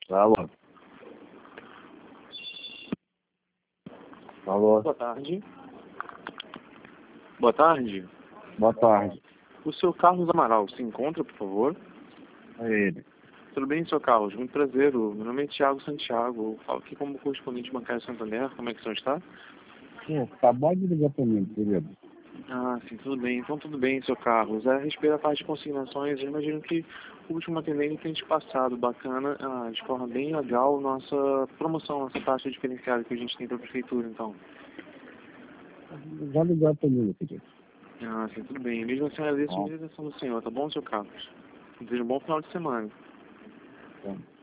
Alô? Alô? Boa tarde. Boa tarde. Boa tarde. O seu Carlos Amaral se encontra, por favor? É ele. Tudo bem, seu Carlos? Muito prazer. Meu nome é Thiago Santiago. Eu falo aqui como correspondente bancário Santander. Como é que o senhor está? Pô, acabou de ligar pra mim, querido. Ah, sim, tudo bem. Então, tudo bem, seu Carlos. A respeito da parte de consignações, eu imagino que o último atendente tem te passado bacana, de forma bem legal, nossa promoção, nossa taxa diferenciada que a gente tem para a prefeitura, então. Já ligar pra mim, querido. Ah, sim, tudo bem. Mesmo assim, agradeço Tá. a atenção do senhor, tá bom, seu Carlos? Desejo um bom final de semana. Tá.